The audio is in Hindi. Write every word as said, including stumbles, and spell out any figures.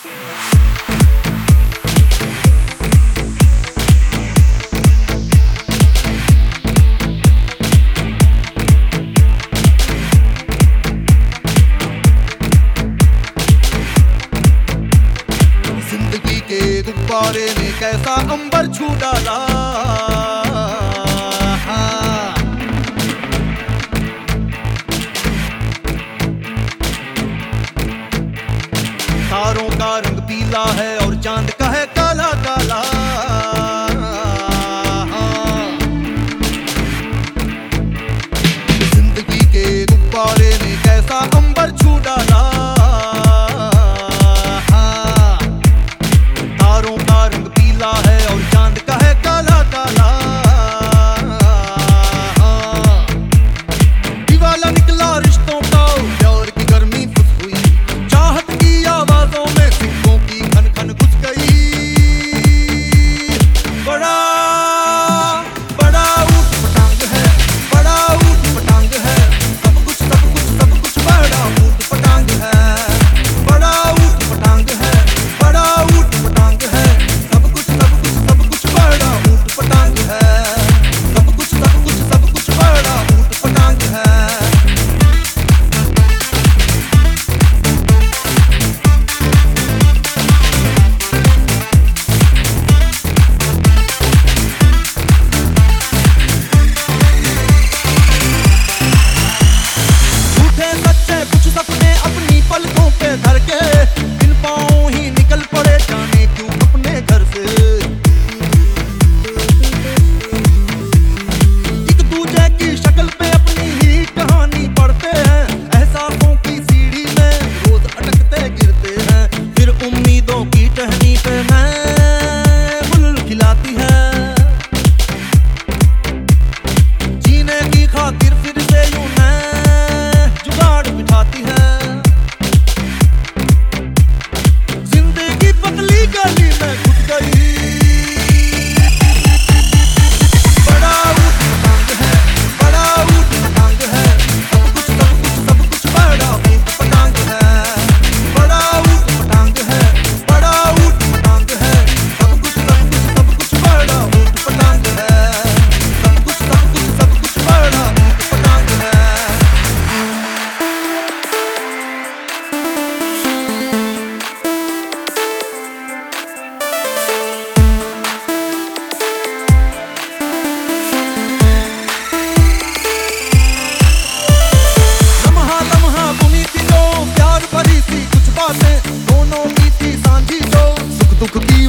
गुब्बारे ने कैसा अंबर छू डाला, तारों का रंग पीला है और चांद का है काला काला। जिंदगी के गुब्बारे ने कैसा अंबर छू डाला, है और चांद का है काला काला। दीवाला निकला रिश्तों का, प्यार की गर्मी फुस हुई, चाहत की आवाजों में सिक्कों की खन खन घुस गई। बड़ा बड़ा ऊट पटांग है, बड़ा ऊट पटांग है, सब कुछ सब कुछ सब कुछ बड़ा ऊट पटांग है, बड़ा ऊट पटांग है, बड़ा ऊट पटांग है, सब कुछ सब कुछ सब कुछ बड़ा ऊट पटांग है, सब कुछ सब कुछ सब कुछ बड़ा ऊट पटांग है। झूठे सच्चे कुछ सपने अपनी पलकों पे धर के, इन पाँव ही निकल पड़े जाने क्यों अपने घर से। एक दूजे की शक्ल पे अपनी ही कहानी पढ़ते हैं, एहसासों की सीढ़ी में रोज अटकते गिरते हैं, फिर उम्मीदों की टहनी पे मैं गुल खिलाती है। जीने की खातिर फिर से यूं मैं जुगाड़ बिठाती है। जिंदगी पतली गली में घुस गई, बड़ा ऊट पटांग है, बड़ा ऊट पटांग है, सब कुछ सब कुछ सब कुछ बड़ा ऊट पटांग है, बड़ा ऊट पटांग है, बड़ा ऊट पटांग है, सब कुछ सब कुछ सब कुछ बड़ा ऊट पटांग है, सब कुछ सब कुछ सब कुछ बड़ा ऊट पटांग है। लम्हा लम्हा बुनी थी जो प्यार भरी सी कुछ बातें, दोनों की थी सांझी जो सुख दुख की